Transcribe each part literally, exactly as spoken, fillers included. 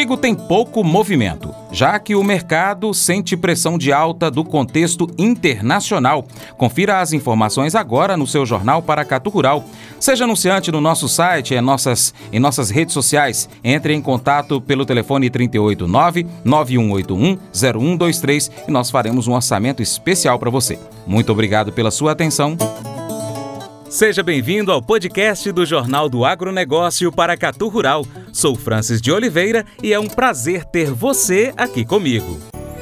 trigo tem pouco movimento, já que o mercado sente pressão de alta do contexto internacional. Confira as informações agora no seu Jornal Paracatu Rural. Seja anunciante no nosso site, em nossas, em nossas redes sociais. Entre em contato pelo telefone trinta e oito, nove nove um oito um, zero um dois três e nós faremos um orçamento especial para você. Muito obrigado pela sua atenção. Seja bem-vindo ao podcast do Jornal do Agronegócio Paracatu Rural. Sou Francis de Oliveira e é um prazer ter você aqui comigo.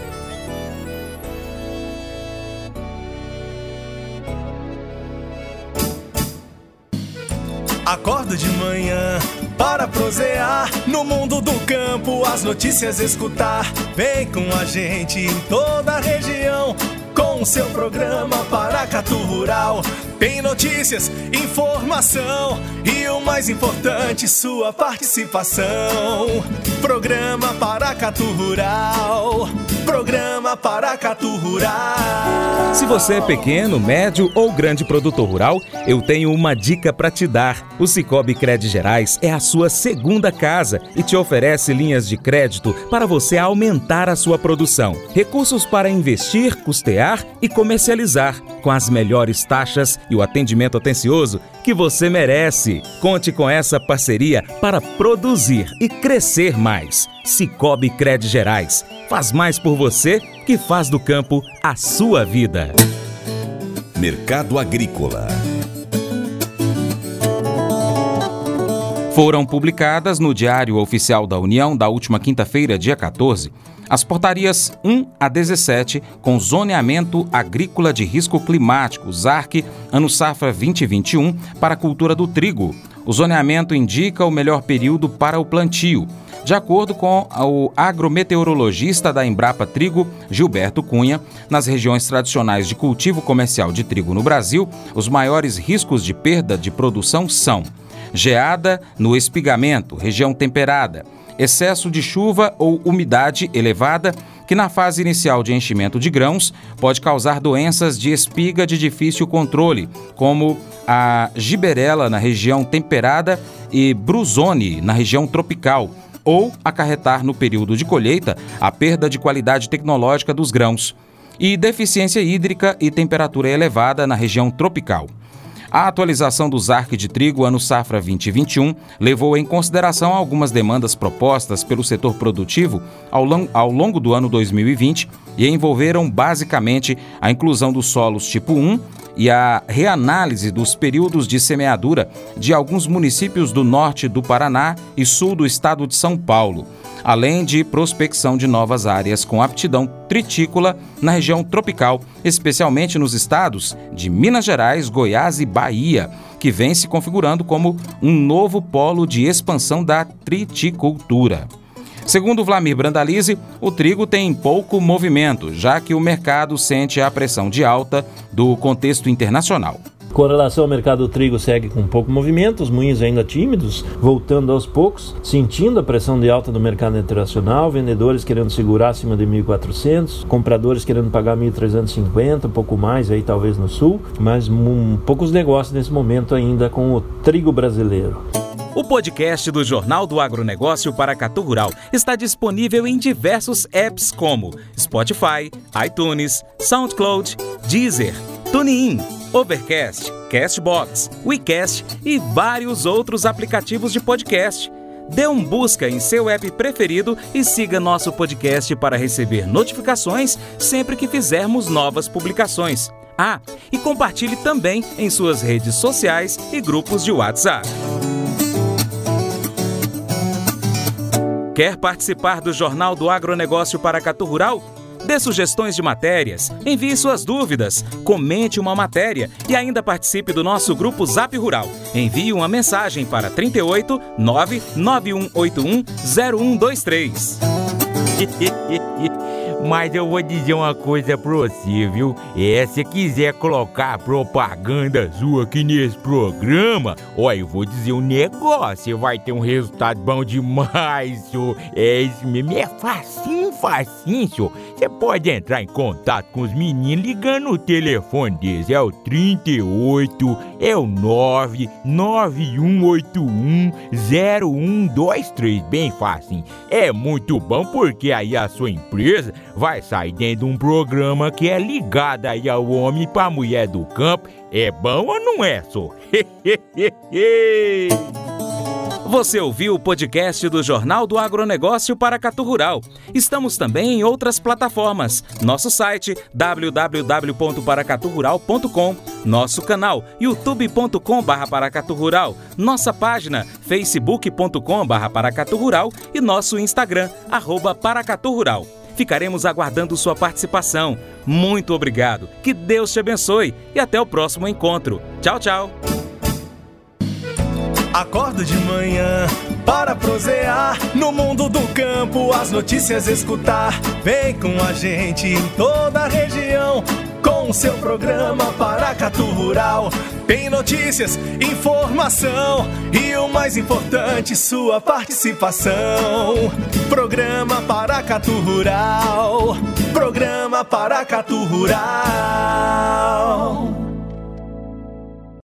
Acordo de manhã para prosear no mundo do campo, as notícias escutar. Vem com a gente em toda a região com o seu programa Paracatu Rural. Tem notícias, informação e o mais importante, sua participação. Programa Paracatu Rural. Programa Paracatu Rural. Se você é pequeno, médio ou grande produtor rural, eu tenho uma dica para te dar. O Sicoob Crédito Gerais é a sua segunda casa e te oferece linhas de crédito para você aumentar a sua produção. Recursos para investir, custear e comercializar, com as melhores taxas e o atendimento atencioso que você merece. Conte com essa parceria para produzir e crescer mais. Sicoob Crédito Gerais faz mais por você que faz do campo a sua vida. Mercado Agrícola. Foram publicadas no Diário Oficial da União da última quinta-feira, dia quatorze, as portarias um a dezessete com zoneamento agrícola de risco climático, Z A R C, ano safra vinte e vinte e um, para a cultura do trigo. O zoneamento indica o melhor período para o plantio. De acordo com o agrometeorologista da Embrapa Trigo, Gilberto Cunha, nas regiões tradicionais de cultivo comercial de trigo no Brasil, os maiores riscos de perda de produção são geada no espigamento, região temperada, excesso de chuva ou umidade elevada, que na fase inicial de enchimento de grãos pode causar doenças de espiga de difícil controle, como a giberela na região temperada e bruzone na região tropical, ou acarretar no período de colheita a perda de qualidade tecnológica dos grãos, e deficiência hídrica e temperatura elevada na região tropical. A atualização do Z A R C de trigo ano safra vinte e vinte e um levou em consideração algumas demandas propostas pelo setor produtivo ao, long, ao longo do ano dois mil e vinte e envolveram basicamente a inclusão dos solos tipo um e a reanálise dos períodos de semeadura de alguns municípios do norte do Paraná e sul do estado de São Paulo, além de prospecção de novas áreas com aptidão tritícola na região tropical, especialmente nos estados de Minas Gerais, Goiás e Bahia, que vem se configurando como um novo polo de expansão da triticultura. Segundo Vlamir Brandalize, o trigo tem pouco movimento, já que o mercado sente a pressão de alta do contexto internacional. Com relação ao mercado, o trigo segue com pouco movimento, os moinhos ainda tímidos, voltando aos poucos, sentindo a pressão de alta do mercado internacional, vendedores querendo segurar acima de mil e quatrocentos, compradores querendo pagar mil trezentos e cinquenta, um pouco mais aí talvez no sul, mas um, poucos negócios nesse momento ainda com o trigo brasileiro. O podcast do Jornal do Agronegócio Paracatu Rural está disponível em diversos apps como Spotify, iTunes, SoundCloud, Deezer, TuneIn, Overcast, Castbox, WeCast e vários outros aplicativos de podcast. Dê um busca em seu app preferido e siga nosso podcast para receber notificações sempre que fizermos novas publicações. Ah, e compartilhe também em suas redes sociais e grupos de WhatsApp. Quer participar do Jornal do Agronegócio Paracatu Rural? Dê sugestões de matérias, envie suas dúvidas, comente uma matéria e ainda participe do nosso grupo Zap Rural. Envie uma mensagem para trinta e oito, nove nove um oito um, zero um dois três. Mas eu vou dizer uma coisa pra você, viu? É, se quiser colocar propaganda sua aqui nesse programa, ó, eu vou dizer um negócio, você vai ter um resultado bom demais, senhor. É isso mesmo, é facinho, facinho, senhor. Você pode entrar em contato com os meninos ligando o telefone deles, é o trinta e oito, é o nove nove um oito um zero um dois três, bem fácil. É muito bom porque aí a sua empresa vai sair dentro de um programa que é ligado aí ao homem para a mulher do campo. É bom ou não é, só? Você ouviu o podcast do Jornal do Agronegócio Paracatu Rural. Estamos também em outras plataformas. Nosso site w w w ponto paracatu rural ponto com, nosso canal youtube ponto com barra paracatu rural, nossa página facebook ponto com barra paracatu rural e nosso Instagram, arroba paracatu rural. Ficaremos aguardando sua participação. Muito obrigado, que Deus te abençoe e até o próximo encontro. Tchau, tchau. Acordo de manhã para prosear no mundo do campo, as notícias escutar. Vem com a gente em toda a região com o seu programa Paracatu Rural. Tem notícias, informação e o mais importante, sua participação. Programa Paracatu Rural. Programa Paracatu Rural.